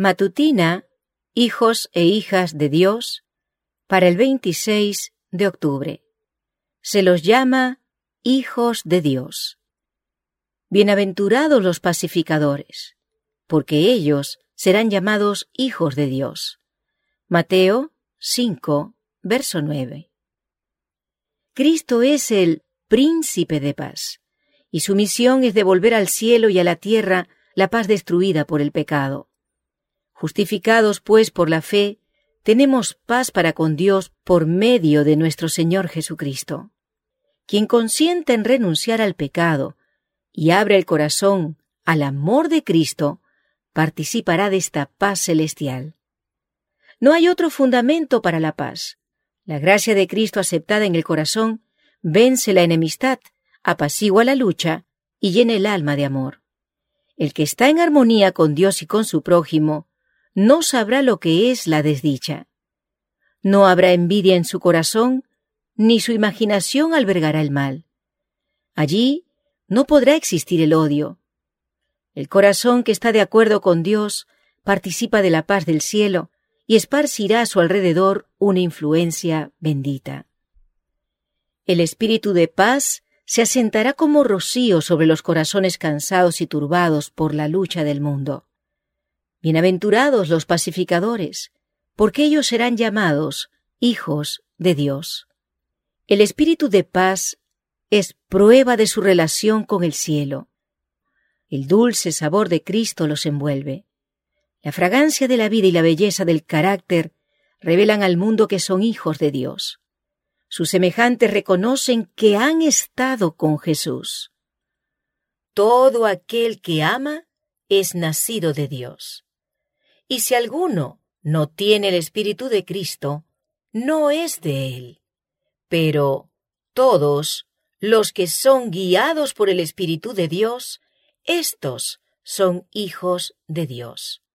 Matutina, hijos e hijas de Dios, para el 26 de octubre. Se los llama hijos de Dios. Bienaventurados los pacificadores, porque ellos serán llamados hijos de Dios. Mateo 5, verso 9. Cristo es el príncipe de paz, y su misión es devolver al cielo y a la tierra la paz destruida por el pecado. Justificados, pues, por la fe, tenemos paz para con Dios por medio de nuestro Señor Jesucristo. Quien consiente en renunciar al pecado y abre el corazón al amor de Cristo, participará de esta paz celestial. No hay otro fundamento para la paz. La gracia de Cristo aceptada en el corazón vence la enemistad, apacigua la lucha y llena el alma de amor. El que está en armonía con Dios y con su prójimo no sabrá lo que es la desdicha. No habrá envidia en su corazón, ni su imaginación albergará el mal. Allí no podrá existir el odio. El corazón que está de acuerdo con Dios participa de la paz del cielo y esparcirá a su alrededor una influencia bendita. El espíritu de paz se asentará como rocío sobre los corazones cansados y turbados por la lucha del mundo. Bienaventurados los pacificadores, porque ellos serán llamados hijos de Dios. El espíritu de paz es prueba de su relación con el cielo. El dulce sabor de Cristo los envuelve. La fragancia de la vida y la belleza del carácter revelan al mundo que son hijos de Dios. Sus semejantes reconocen que han estado con Jesús. Todo aquel que ama es nacido de Dios. Y si alguno no tiene el Espíritu de Cristo, no es de él. Pero todos los que son guiados por el Espíritu de Dios, éstos son hijos de Dios.